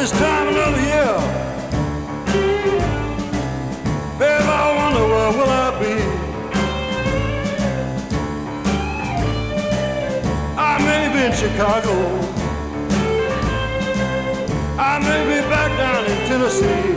this time another year, babe, I wonder where will I be? I may be in Chicago, I may be back down in Tennessee.